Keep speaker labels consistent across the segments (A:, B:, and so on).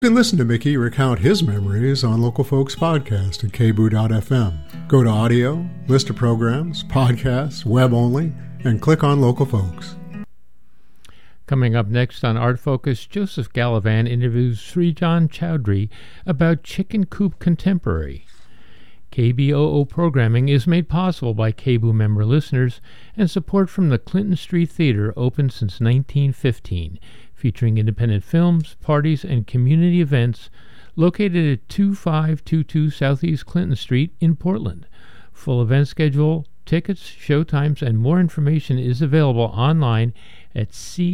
A: You can listen to Mickey recount his memories on Local Folks Podcast at kboo.fm. Go to audio, list of programs, podcasts, web only, and click on Local Folks.
B: Coming up next on Art Focus, Joseph Gallivan interviews Srijan Chowdhury about Chicken Coop Contemporary. KBOO programming is made possible by KBOO member listeners and support from the Clinton Street Theater, open since 1915, featuring independent films, parties, and community events located at 2522 Southeast Clinton Street in Portland. Full event schedule, tickets, showtimes, and more information is available online at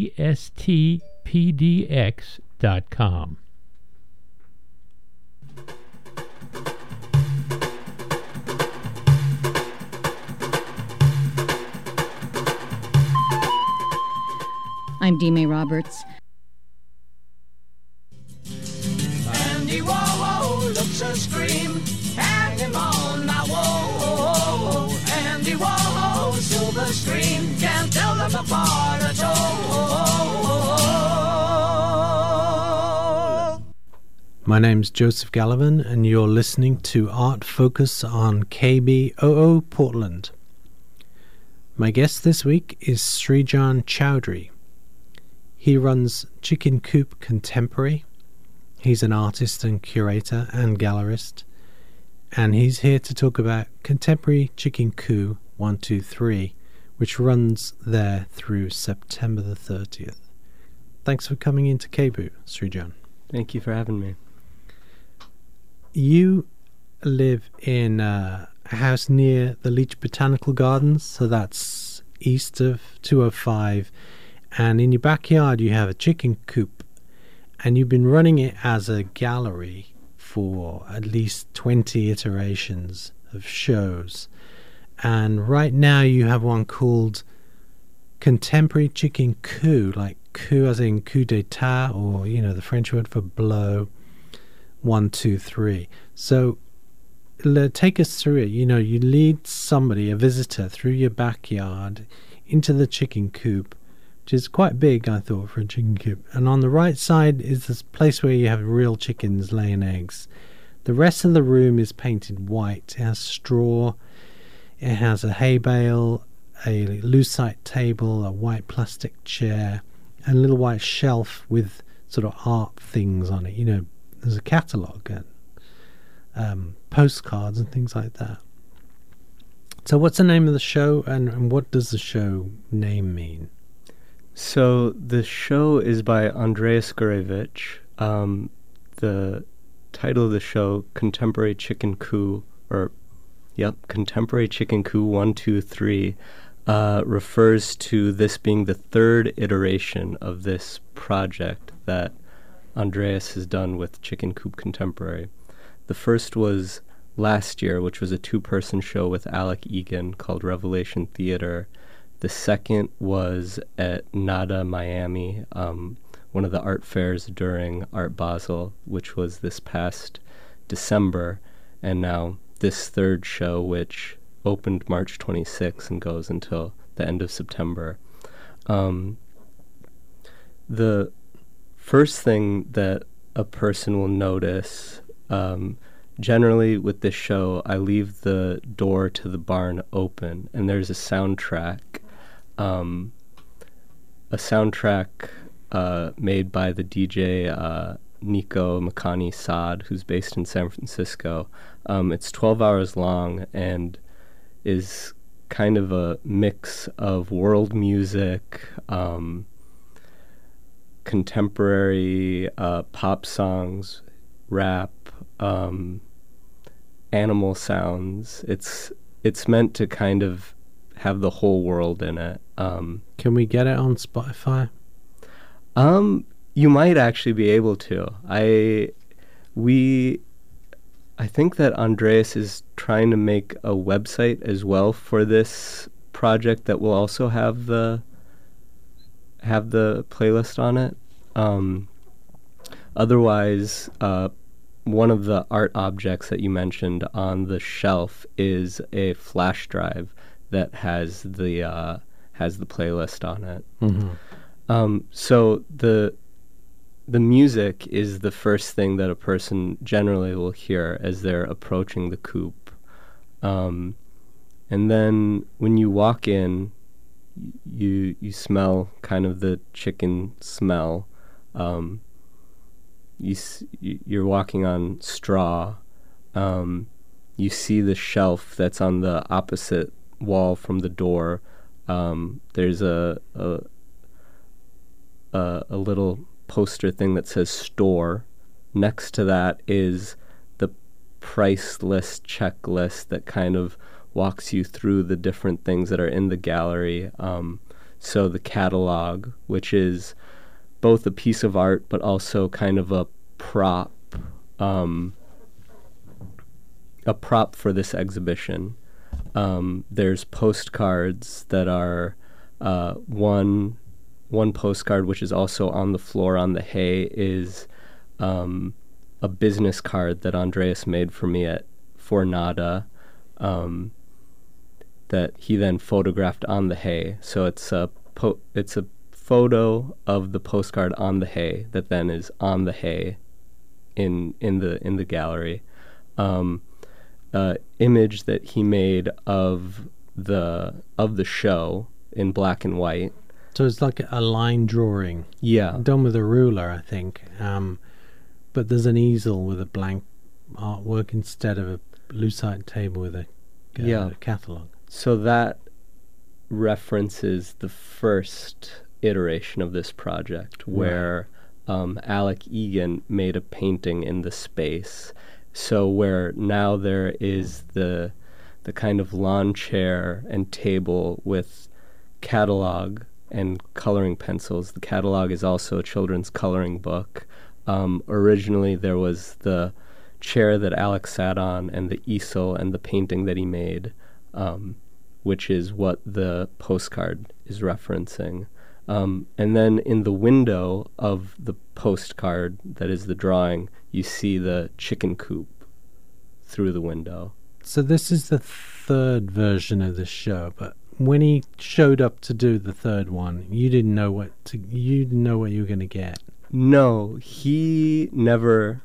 B: cstpdx.com.
C: I'm Dee Mae Roberts.
D: Andy Warhol looks a scream, hang him on my wall. Andy Warhol, silver screen, can't tell them apart at all.
E: My name's Joseph Gallivan, and you're listening to Art Focus on KBOO Portland. My guest this week is Srijan Chowdhury. He runs Chicken Coop Contemporary. He's an artist and curator and gallerist, and he's here to talk about Contemporary Chicken Coop 123, which runs there through September the 30th. Thanks for coming into KBOO, Srijan.
F: Thank you for having me.
E: You live in a house near the Leach Botanical Gardens, so that's east of 205, and in your backyard you have a chicken coop, and you've been running it as a gallery for at least 20 iterations of shows. And right now you have one called Contemporary Chicken Coup, like coup as in coup d'etat, or, you know, the French word for blow, 123. So take us through it. You know, you lead somebody, a visitor, through your backyard into the chicken coop, which is quite big, I thought, for a chicken coop. And on the right side is this place where you have real chickens laying eggs. The rest of the room is painted white. It has straw, it has a hay bale, a lucite table, a white plastic chair, and a little white shelf with sort of art things on it. You know, there's a catalogue and postcards and things like that. So what's the name of the show, and what does the show name mean?
F: So the show is by Andreas Gurevich. The title of the show, Contemporary Chicken Coop, Contemporary Chicken Coop 123, refers to this being the third iteration of this project that Andreas has done with Chicken Coop Contemporary. The first was last year, which was a two-person show with Alec Egan called Revelation Theater. The second was at NADA Miami, one of the art fairs during Art Basel, which was this past December. And now this third show, which opened March 26th and goes until the end of September. The first thing that a person will notice, generally with this show, I leave the door to the barn open, and there's a soundtrack. Made by the DJ Nico Makani Saad, who's based in San Francisco. It's 12 hours long and is kind of a mix of world music, contemporary pop songs, rap, animal sounds. It's meant to kind of have the whole world in it.
E: Can we get it on Spotify?
F: You might actually be able to. I think that Andreas is trying to make a website as well for this project that will also have the playlist on it. Otherwise, one of the art objects that you mentioned on the shelf is a flash drive that has the playlist on it.
E: Mm-hmm.
F: So the music is the first thing that a person generally will hear as they're approaching the coop. And then when you walk in, you smell kind of the chicken smell. You're walking on straw. You see the shelf that's on the opposite wall from the door. There's a little poster thing that says store. Next to that is the price list checklist that kind of walks you through the different things that are in the gallery. So the catalog, which is both a piece of art but also kind of a prop for this exhibition. There's postcards that are one postcard, which is also on the floor on the hay, is a business card that Andreas made for me for Nada, that he then photographed on the hay. So it's a photo of the postcard on the hay that then is on the hay in the gallery. Image that he made of the show in black and white.
E: So it's like a line drawing.
F: Yeah.
E: Done with a ruler, I think. But there's an easel with a blank artwork instead of a lucite table with a catalogue.
F: So that references the first iteration of this project where Alec Egan made a painting in the space. So where now there is the kind of lawn chair and table with catalog and coloring pencils. The catalog is also a children's coloring book. Originally there was the chair that Alex sat on and the easel and the painting that he made, which is what the postcard is referencing. And then in the window of the postcard, that is the drawing, you see the chicken coop through the window.
E: So this is the third version of the show, but when he showed up to do the third one, you didn't know what you were going to get.
F: No, he never.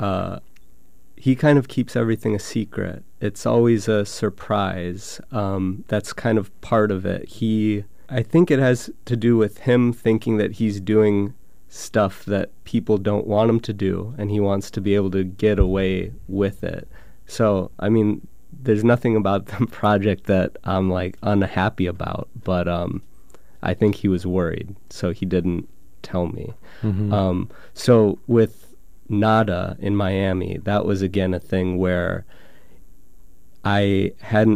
F: He kind of keeps everything a secret. It's always a surprise. That's kind of part of it. I think it has to do with him thinking that he's doing stuff that people don't want him to do, and he wants to be able to get away with it. So, I mean, there's nothing about the project that I'm like unhappy about, but I think he was worried, so he didn't tell me. Mm-hmm. So with Nada in Miami, that was again a thing where I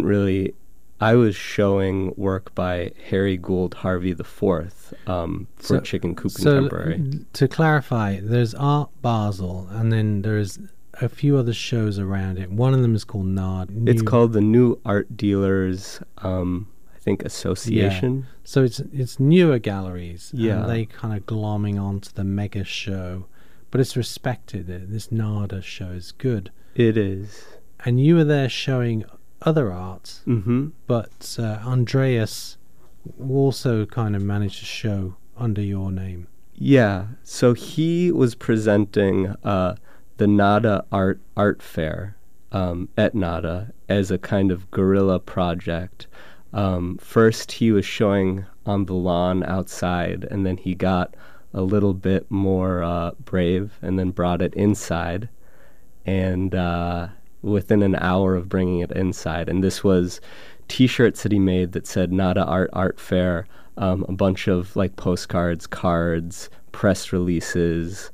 F: was showing work by Harry Gould Harvey IV for Chicken Coop Contemporary.
E: To clarify, there's Art Basel, and then there's a few other shows around it. One of them is called Nada.
F: It's called the New Art Dealers, I think, Association.
E: Yeah. So it's newer galleries.
F: Yeah.
E: And they kind of glomming onto the mega show. But it's respected. This Nada show is good.
F: It is.
E: And you were there showing other art, but Andreas also kind of managed to show under your name.
F: Yeah, so he was presenting the Nada Art Fair at Nada as a kind of guerrilla project. First he was showing on the lawn outside, and then he got a little bit more brave and then brought it inside, and within an hour of bringing it inside. And this was T-shirts that he made that said Nada Art Fair, a bunch of like postcards, cards, press releases,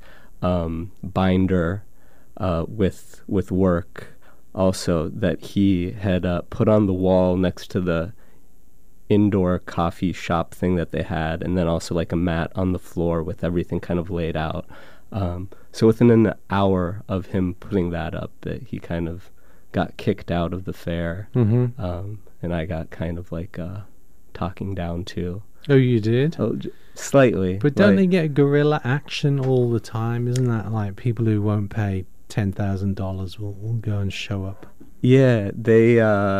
F: binder with work also that he had put on the wall next to the indoor coffee shop thing that they had, and then also like a mat on the floor with everything kind of laid out. So within an hour of him putting that up, that he kind of got kicked out of the fair, and I got kind of like talking down too.
E: Oh, you did?
F: Oh, slightly.
E: But don't they get guerrilla action all the time? Isn't that like people who won't pay $10,000 will go and show up?
F: Yeah, they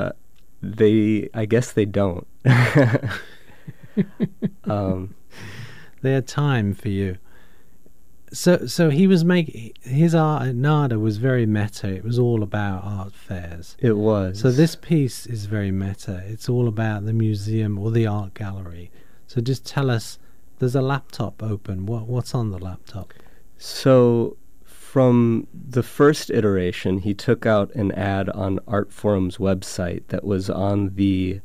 F: I guess they don't.
E: They had time for you. So he was making his art at NADA was very meta. It was all about art fairs.
F: It was.
E: So this piece is very meta. It's all about the museum or the art gallery. So just tell us, there's a laptop open. What's on the laptop?
F: So from the first iteration, he took out an ad on Artforum's website that was on the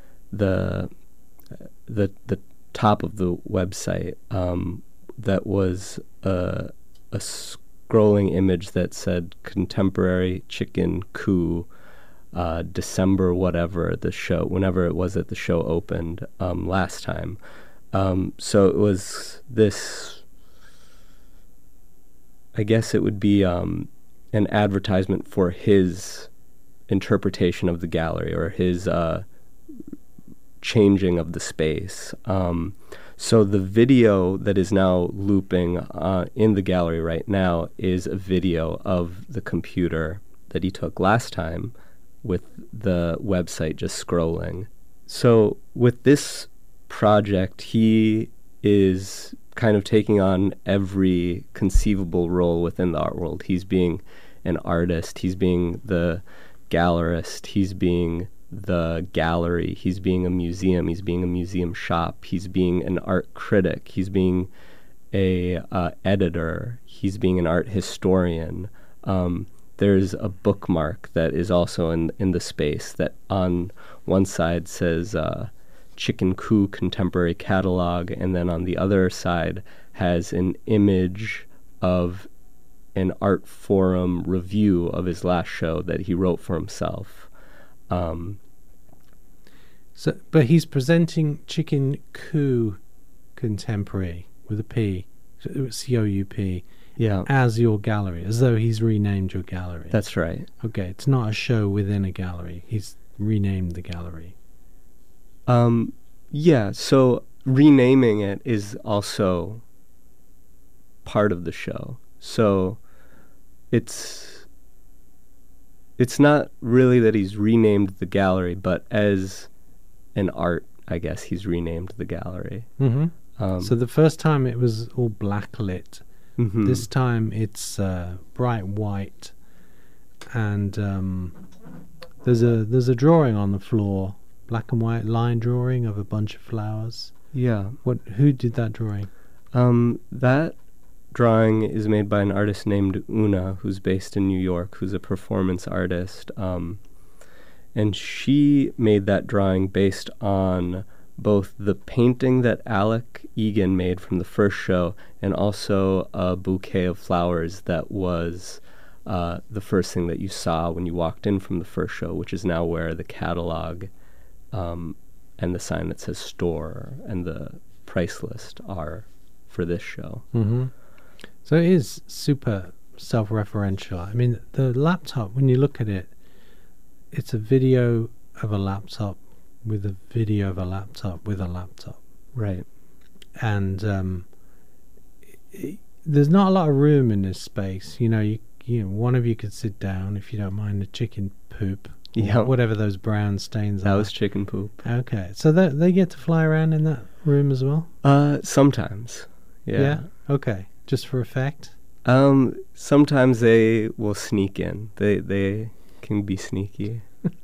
F: top of the website. That was a scrolling image that said Contemporary Chicken Coup, December whatever the show, whenever it was that the show opened last time. So it was this, I guess it would be an advertisement for his interpretation of the gallery, or his changing of the space. So the video that is now looping in the gallery right now is a video of the computer that he took last time with the website just scrolling. So with this project, he is kind of taking on every conceivable role within the art world. He's being an artist, he's being the gallerist, he's being the gallery, he's being a museum, he's being a museum shop, he's being an art critic, he's being a editor, he's being an art historian. There's a bookmark that is also in the space that on one side says Chicken Coup Contemporary Catalog, and then on the other side has an image of an Artforum review of his last show that he wrote for himself.
E: But he's presenting Chicken Coup Contemporary with a P, C-O-U-P,
F: Yeah,
E: as your gallery, as though he's renamed your gallery.
F: that's right.
E: Okay, it's not a show within a gallery. He's renamed the gallery.
F: Yeah, so renaming it is also part of the show. So it's not really that he's renamed the gallery, but as an art, I guess he's renamed the gallery.
E: Mm-hmm. So the first time it was all blacklit.
F: Mhm.
E: This time it's bright white, and there's a drawing on the floor, black and white line drawing of a bunch of flowers.
F: Yeah.
E: Who did that drawing?
F: That drawing is made by an artist named Una, who's based in New York, who's a performance artist. And she made that drawing based on both the painting that Alec Egan made from the first show and also a bouquet of flowers that was the first thing that you saw when you walked in from the first show, which is now where the catalog and the sign that says store and the price list are for this show.
E: Mm-hmm. So it is super self-referential. I mean, the laptop, when you look at it, it's a video of a laptop with a video of a laptop with a laptop.
F: Right.
E: And there's not a lot of room in this space. You know, one of you could sit down if you don't mind the chicken poop.
F: Yeah.
E: Whatever those brown stains
F: That
E: are.
F: was chicken poop.
E: Okay. So they get to fly around in that room as well?
F: Sometimes. Yeah.
E: Okay. Just for effect?
F: Sometimes they will sneak in. They can be sneaky.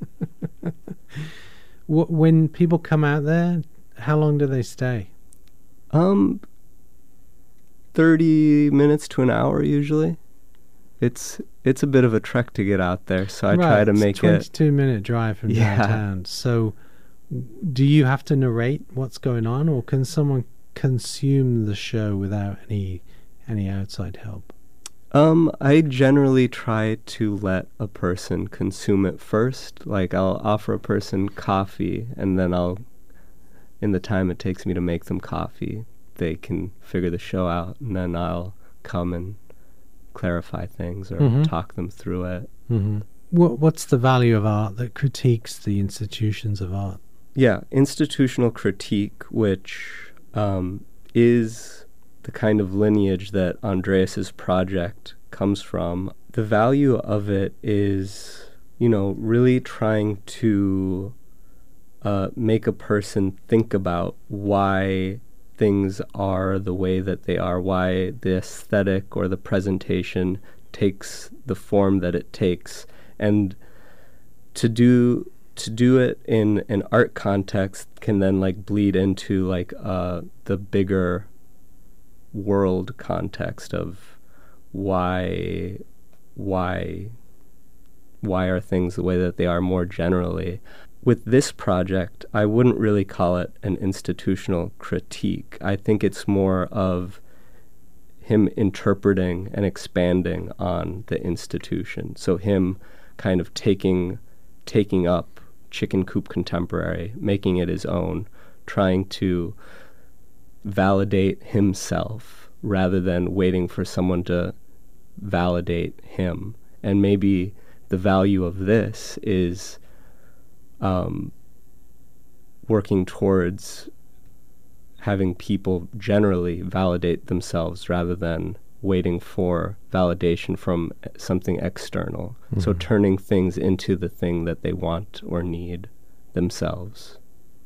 E: When people come out there, how long do they stay?
F: 30 minutes to an hour usually. It's a bit of a trek to get out there, so I try to make it.
E: 22-minute drive from downtown. So, do you have to narrate what's going on, or can someone consume the show without any outside help?
F: I generally try to let a person consume it first. Like, I'll offer a person coffee, and then in the time it takes me to make them coffee, they can figure the show out, and then I'll come and clarify things or talk them through it.
E: Mm-hmm. What's the value of art that critiques the institutions of art?
F: Yeah, institutional critique, which is the kind of lineage that Andreas's project comes from. The value of it is, really trying to make a person think about why things are the way that they are, why the aesthetic or the presentation takes the form that it takes. And to do it in an art context can then like bleed into like the bigger world context of why are things the way that they are more generally. With this project, I wouldn't really call it an institutional critique. I think it's more of him interpreting and expanding on the institution. So him kind of taking up Chicken Coop Contemporary, making it his own, trying to validate himself rather than waiting for someone to validate him. And maybe the value of this is working towards having people generally validate themselves rather than waiting for validation from something external. Mm-hmm. So turning things into the thing that they want or need themselves.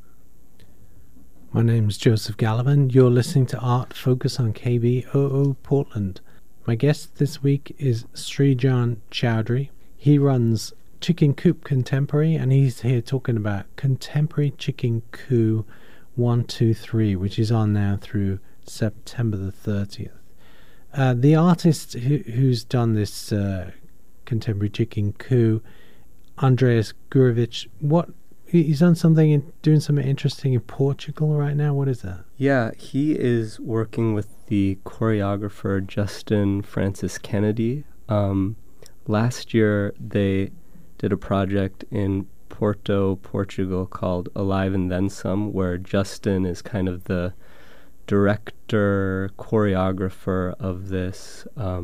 E: My name is Joseph Gallivan. You're listening to Art Focus on KBOO Portland. My guest this week is Srijan Chowdhury. He runs Chicken Coop Contemporary, and he's here talking about Contemporary Chicken Coup 123, which is on now through September the 30th. The artist who's done this Contemporary Chicken Coup, Andreas Gurovic, he's done doing something interesting in Portugal right now. What is that?
F: Yeah, he is working with the choreographer Justin Francis Kennedy. Last year they did a project in Porto, Portugal called Alive and Then Some, where Justin is kind of the director, choreographer of this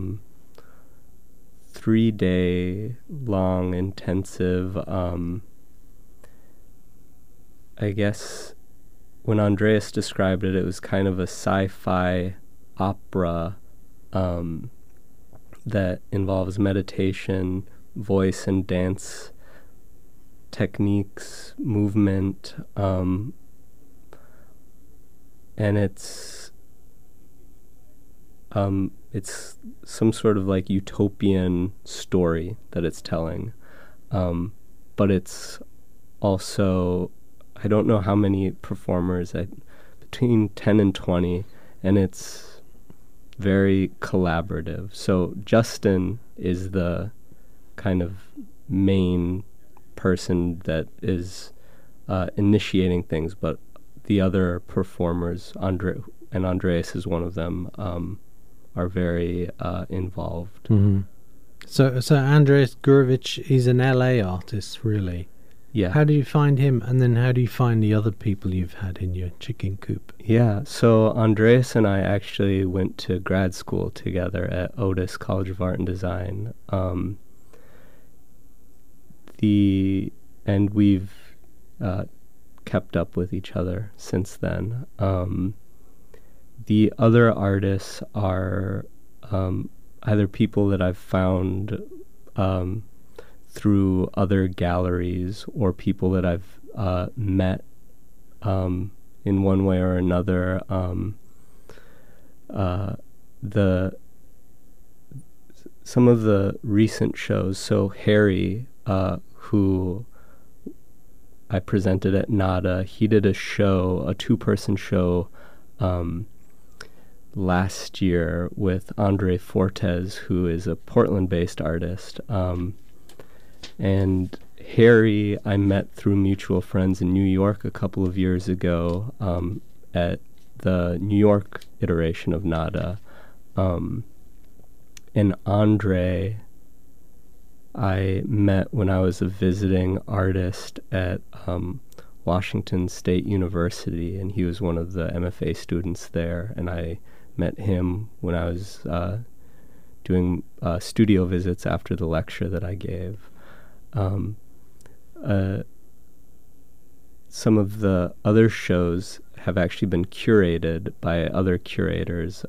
F: 3-day long, intensive, I guess when Andreas described it, it was kind of a sci-fi opera that involves meditation, voice and dance techniques, movement, and it's some sort of like utopian story that it's telling, but it's also, I don't know how many performers, between 10 and 20, and it's very collaborative. So Justin is the kind of main person that is initiating things, but the other performers, Andreas is one of them, are very involved.
E: Mm-hmm. So Andreas Gurovic is an LA artist, really.
F: Yeah.
E: How do you find him, and then how do you find the other people you've had in your chicken coop?
F: Yeah, so Andreas and I actually went to grad school together at Otis College of Art and Design. And we've kept up with each other since then. The other artists are either people that I've found through other galleries, or people that I've met in one way or another. Some of the recent shows, so Harry, who I presented at NADA, he did a show, a 2-person show last year with Andre Fortes, who is a Portland-based artist. And Harry I met through mutual friends in New York a couple of years ago at the New York iteration of NADA. And Andre I met when I was a visiting artist at Washington State University, and he was one of the MFA students there, and I met him when I was doing studio visits after the lecture that I gave. Some of the other shows have actually been curated by other curators.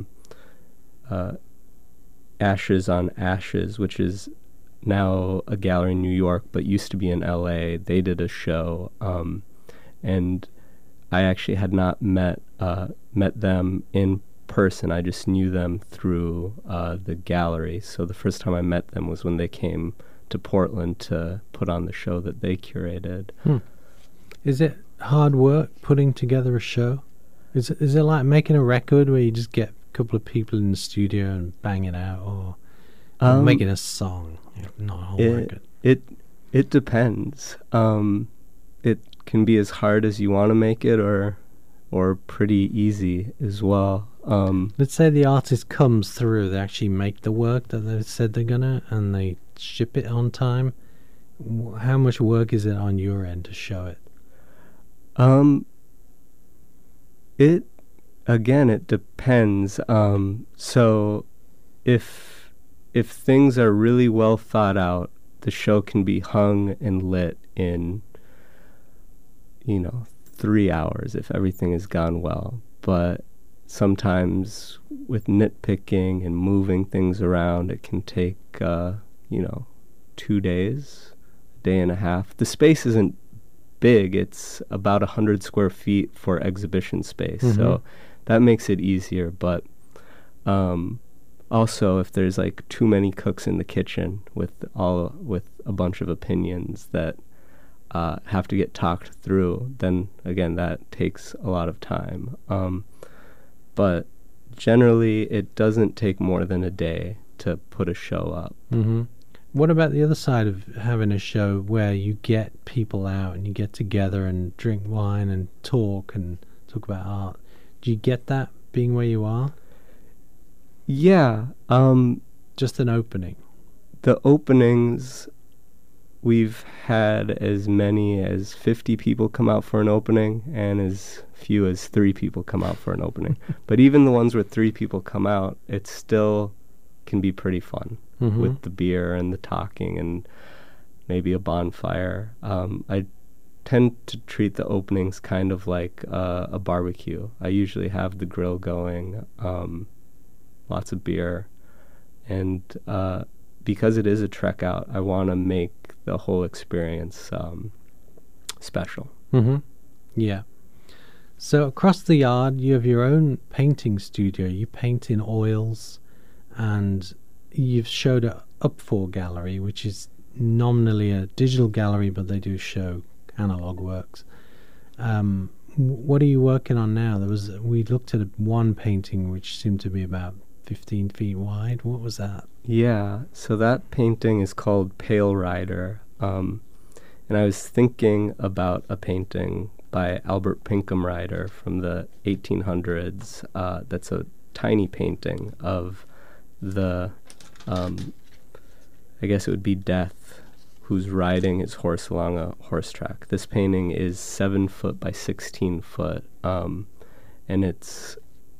F: Ashes on Ashes, which is now a gallery in New York but used to be in LA, they did a show, and I actually had not met met them in person. I just knew them through the gallery. So the first time I met them was when they came to Portland to put on the show that they curated.
E: Is it hard work putting together a show? Is it like making a record where you just get a couple of people in the studio and bang it out, or making a song, not a whole record?
F: It depends. It can be as hard as you want to make it, or pretty easy as well.
E: Let's say the artist comes through, they actually make the work that they said they're gonna, and they ship it on time. How much work is it on your end to show it?
F: It depends. So if things are really well thought out, the show can be hung and lit in 3 hours if everything has gone well. But sometimes with nitpicking and moving things around, it can take 2 days, a day and a half. The space isn't big. It's about 100 square feet for exhibition space. So that makes it easier. But also, if there's like too many cooks in the kitchen with a bunch of opinions that have to get talked through, then again that takes a lot of time. But generally, it doesn't take more than a day to put a show up.
E: What about the other side of having a show where you get people out and you get together and drink wine and talk about art? Do you get that being where you are?
F: Yeah.
E: Just an opening.
F: The openings, we've had as many as 50 people come out for an opening and as few as 3 people come out for an opening. But even the ones where 3 people come out, it still can be pretty fun with the beer and the talking and maybe a bonfire. I tend to treat the openings kind of like a barbecue. I usually have the grill going, lots of beer, and because it is a trek out, I want to make the whole experience special.
E: Yeah. So across the yard, you have your own painting studio. You paint in oils, and you've showed it up for gallery, which is nominally a digital gallery, but they do show analog works. What are you working on now? We looked at one painting which seemed to be about 15 feet wide. What was that?
F: Yeah, so that painting is called Pale Rider. And I was thinking about a painting by Albert Pinkham Ryder from the 1800s. That's a tiny painting of the, I guess it would be Death, who's riding his horse along a horse track. This painting is 7 foot by 16 foot, and it's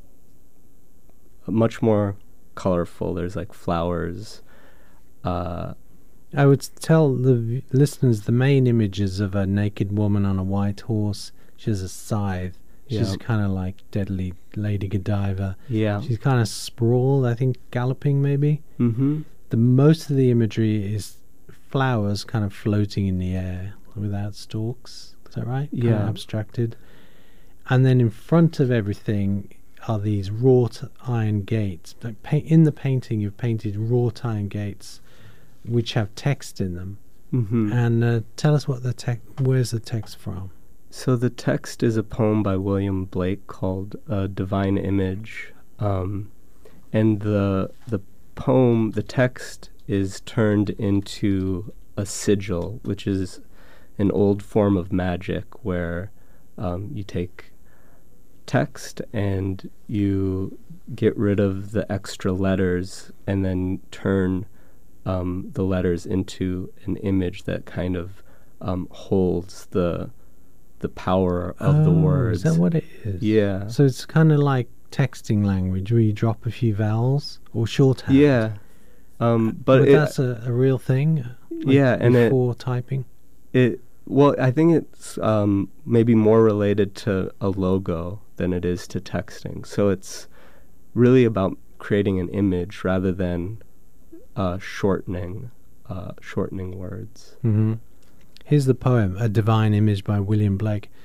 F: much more colorful. There's like flowers.
E: I would tell the listeners the main images of a naked woman on a white horse. She has a scythe. She's kind of like Deadly Lady Godiva.
F: Yeah.
E: She's kind of sprawled, I think, galloping maybe. The most of the imagery is flowers kind of floating in the air without stalks. Is that right?
F: Yeah.
E: Kind of abstracted. And then in front of everything are these wrought iron gates. In the painting, you've painted wrought iron gates which have text in them. And tell us what where's the text from?
F: So the text is a poem by William Blake called Divine Image. And the poem, the text is turned into a sigil, which is an old form of magic where you take text and you get rid of the extra letters and then turn the letters into an image that kind of holds the power of the words.
E: Is that what it is?
F: Yeah.
E: So it's kind of like texting language where you drop a few vowels or shorthand.
F: Yeah. But
E: that's a real thing?
F: Yeah. And
E: before typing?
F: Well, I think it's maybe more related to a logo than it is to texting. So it's really about creating an image rather than shortening words.
E: Here's the poem, A Divine Image by William Blake.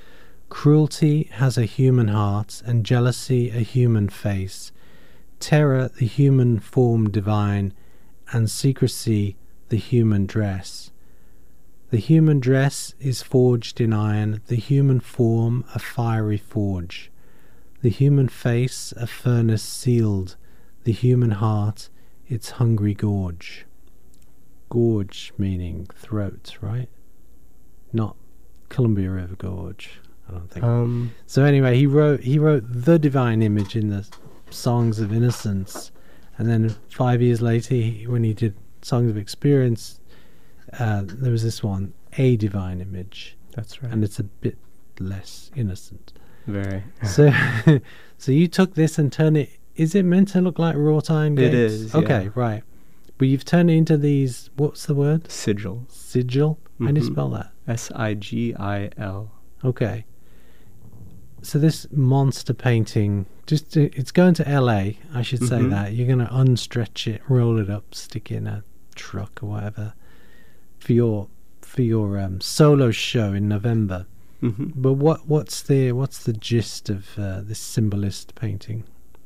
E: Cruelty has a human heart, and jealousy a human face. Terror the human form divine, and secrecy the human dress. The human dress is forged in iron, the human form a fiery forge. The human face a furnace sealed, the human heart its hungry gorge. Gorge meaning throat, right? Not Columbia River Gorge, I don't think. So anyway, he wrote the divine image in the Songs of Innocence, and then 5 years later, when he did Songs of Experience, there was this one, A Divine Image.
F: That's right.
E: And it's a bit less innocent.
F: Very.
E: So you took this and turned it, is it meant to look like wrought iron gates?
F: It is,
E: Okay,
F: yeah.
E: right. But you've turned it into these, what's the word?
F: Sigil.
E: Sigil? How do you spell that?
F: Sigil.
E: Okay. So this monster painting, it's going to LA, I should say that. You're going to unstretch it, roll it up, stick it in a truck or whatever for your solo show in November. But what's the gist of this symbolist painting?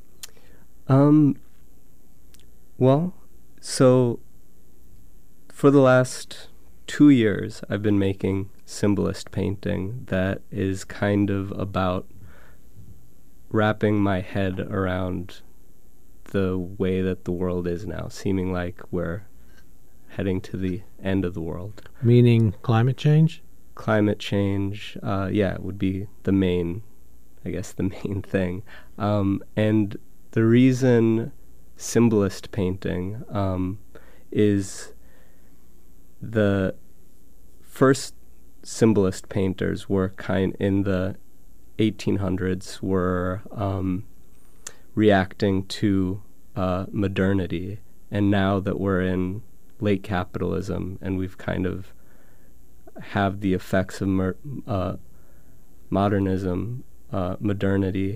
F: Well, so for the last 2 years, I've been making symbolist painting that is kind of about wrapping my head around the way that the world is now, seeming like we're heading to the end of the world.
E: Meaning climate change?
F: Climate change, it would be the main thing. And the reason symbolist painting is the first symbolist painters were in the 1800s were reacting to modernity, and now that we're in late capitalism and we've kind of have the effects of modernism, modernity,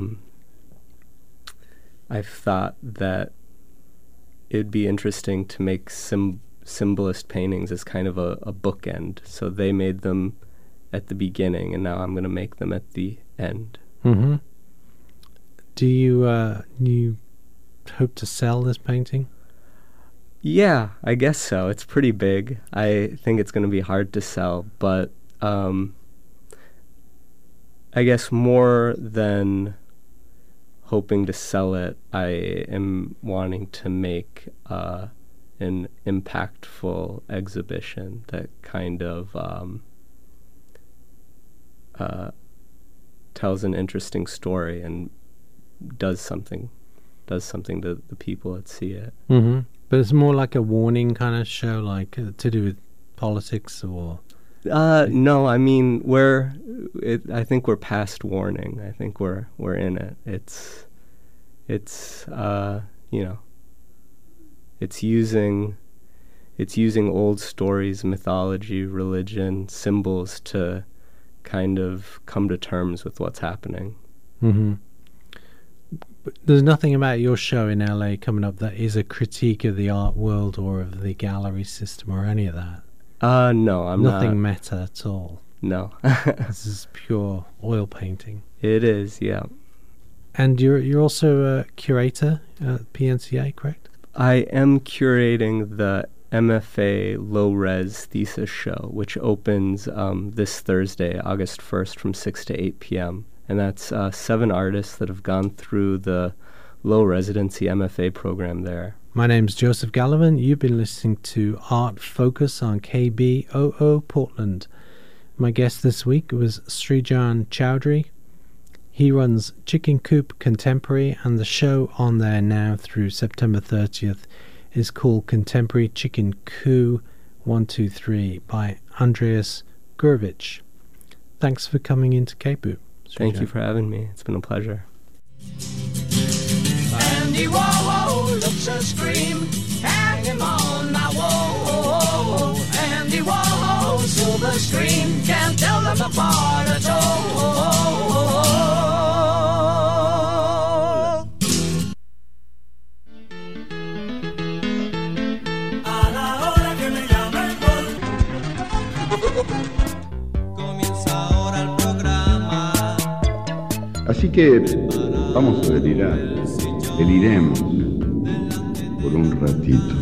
F: I've thought that it'd be interesting to make symbolist paintings as kind of a bookend. So they made them at the beginning, and now I'm going to make them at the end.
E: Mm-hmm. Do you hope to sell this painting?
F: Yeah, I guess so. It's pretty big. I think it's going to be hard to sell, but I guess more than hoping to sell it, I am wanting to make an impactful exhibition that kind of tells an interesting story and does something to the people that see it.
E: Mm-hmm. But it's more like a warning kind of show, like to do with politics or...
F: No, I mean, I think we're past warning. I think we're in it. It's using old stories, mythology, religion, symbols to kind of come to terms with what's happening.
E: Mm-hmm. But there's nothing about your show in LA coming up that is a critique of the art world or of the gallery system or any of that?
F: No, I'm not.
E: Nothing meta at all.
F: No.
E: This is pure oil painting.
F: It is, yeah.
E: And you're also a curator at PNCA, correct?
F: I am curating the MFA low-res thesis show, which opens this Thursday, August 1st from 6 to 8 p.m. And that's 7 artists that have gone through the low residency MFA program there.
E: My name's Joseph Gallivan. You've been listening to Art Focus on KBOO Portland. My guest this week was Srijan Chowdhury. He runs Chicken Coop Contemporary, and the show on there now through September 30th is called Contemporary Chicken Coup 123 by Andreas Gurevich. Thanks for coming into KBOO.
F: Thank you for having me. It's been a pleasure.
D: Andy Warhol looks a scream, hang him on my wall. Andy Warhol, silver screen, can't tell them apart at all.
G: Comienza ahora el programa Así que vamos a delirar, deliremos por un ratito.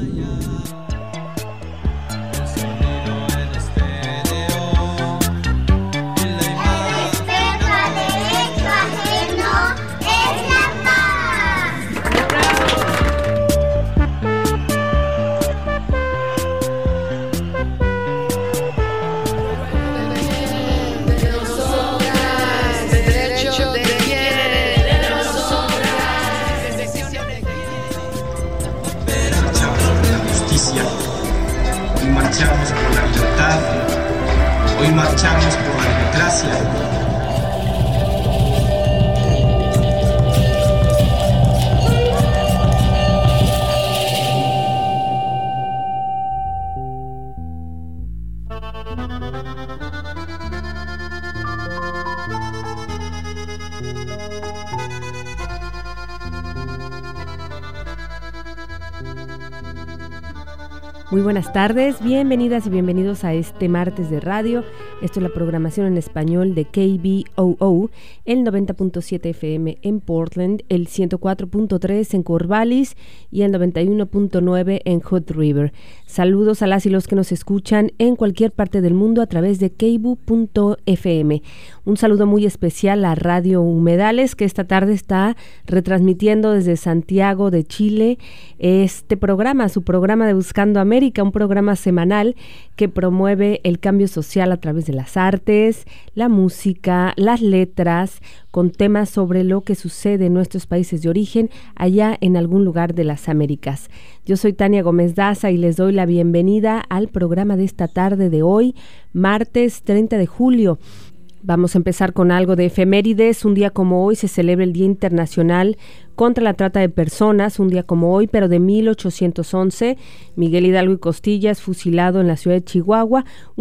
H: Marchamos por la libertad, hoy marchamos por la democracia.
I: Muy buenas tardes, bienvenidas y bienvenidos a este martes de radio. Esto es la programación en español de KBOO, el 90.7 FM en Portland, el 104.3 en Corvallis y el 91.9 en Hood River. Saludos a las y los que nos escuchan en cualquier parte del mundo a través de KBOO.fm. Un saludo muy especial a Radio Humedales, que esta tarde está retransmitiendo desde Santiago de Chile este programa, su programa de Buscando América, un programa semanal que promueve el cambio social a través de las artes, la música, las letras, con temas sobre lo que sucede en nuestros países de origen, allá en algún lugar de las Américas. Yo soy Tania Gómez Daza y les doy la bienvenida al programa de esta tarde de hoy, martes 30 de julio. Vamos a empezar con algo de efemérides. Un día como hoy se celebra el Día Internacional contra la Trata de Personas. Un día como hoy, pero de 1811, Miguel Hidalgo y Costilla es fusilado en la ciudad de Chihuahua.